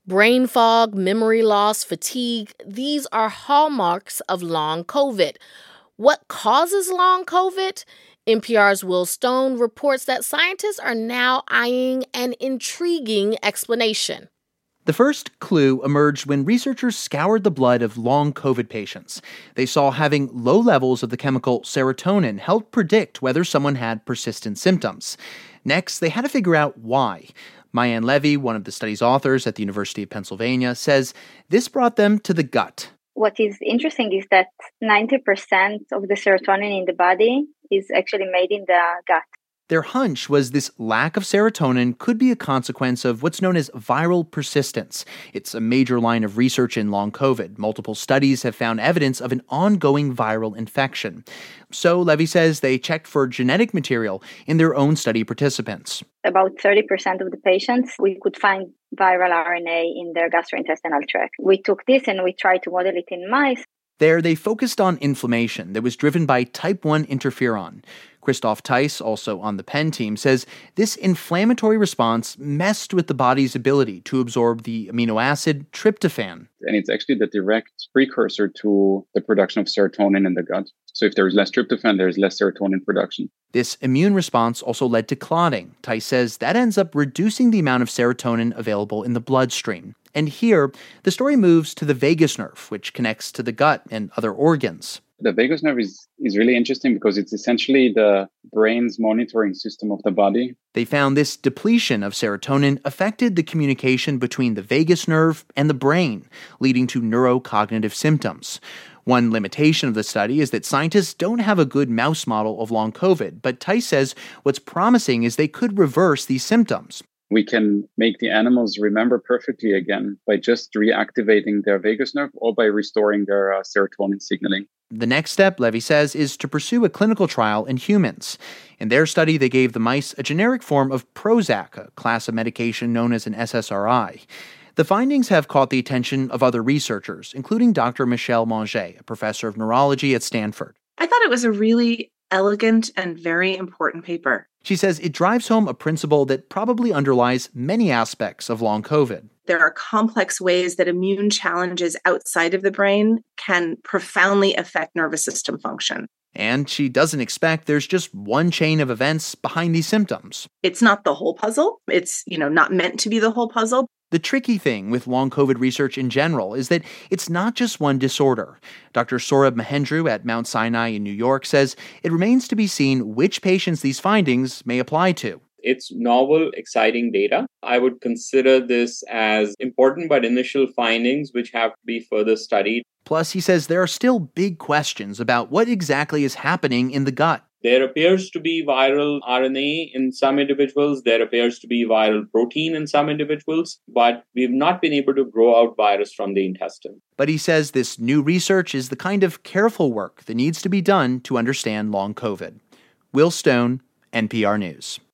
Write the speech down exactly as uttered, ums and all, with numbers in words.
Brain fog, memory loss, fatigue, these are hallmarks of long COVID. What causes long COVID? N P R's Will Stone reports that scientists are now eyeing an intriguing explanation. The first clue emerged when researchers scoured the blood of long COVID patients. They saw having low levels of the chemical serotonin helped predict whether someone had persistent symptoms. Next, they had to figure out why. Maayan Levy, one of the study's authors at the University of Pennsylvania, says this brought them to the gut. What is interesting is that ninety percent of the serotonin in the body is actually made in the gut. Their hunch was this lack of serotonin could be a consequence of what's known as viral persistence. It's a major line of research in long COVID. Multiple studies have found evidence of an ongoing viral infection. So, Levy says they checked for genetic material in their own study participants. About thirty percent of the patients, we could find viral R N A in their gastrointestinal tract. We took this and we tried to model it in mice. There, they focused on inflammation that was driven by type one interferon. Christoph Theis, also on the Penn team, says this inflammatory response messed with the body's ability to absorb the amino acid tryptophan. And it's actually the direct precursor to the production of serotonin in the gut. So if there's less tryptophan, there's less serotonin production. This immune response also led to clotting. Theis says that ends up reducing the amount of serotonin available in the bloodstream. And here, the story moves to the vagus nerve, which connects to the gut and other organs. The vagus nerve is, is really interesting because it's essentially the brain's monitoring system of the body. They found this depletion of serotonin affected the communication between the vagus nerve and the brain, leading to neurocognitive symptoms. One limitation of the study is that scientists don't have a good mouse model of long COVID, but Theis says what's promising is they could reverse these symptoms. We can make the animals remember perfectly again by just reactivating their vagus nerve or by restoring their uh, serotonin signaling. The next step, Levy says, is to pursue a clinical trial in humans. In their study, they gave the mice a generic form of Prozac, a class of medication known as an S S R I. The findings have caught the attention of other researchers, including Doctor Michelle Manger, a professor of neurology at Stanford. I thought it was a really elegant and very important paper. She says it drives home a principle that probably underlies many aspects of long COVID. There are complex ways that immune challenges outside of the brain can profoundly affect nervous system function. And she doesn't expect there's just one chain of events behind these symptoms. It's not the whole puzzle. It's, you know, not meant to be the whole puzzle. The tricky thing with long COVID research in general is that it's not just one disorder. Doctor Saurabh Mahendru at Mount Sinai in New York says it remains to be seen which patients these findings may apply to. It's novel, exciting data. I would consider this as important but initial findings which have to be further studied. Plus, he says there are still big questions about what exactly is happening in the gut. There appears to be viral R N A in some individuals. There appears to be viral protein in some individuals, but we've not been able to grow out virus from the intestine. But he says this new research is the kind of careful work that needs to be done to understand long COVID. Will Stone, N P R News.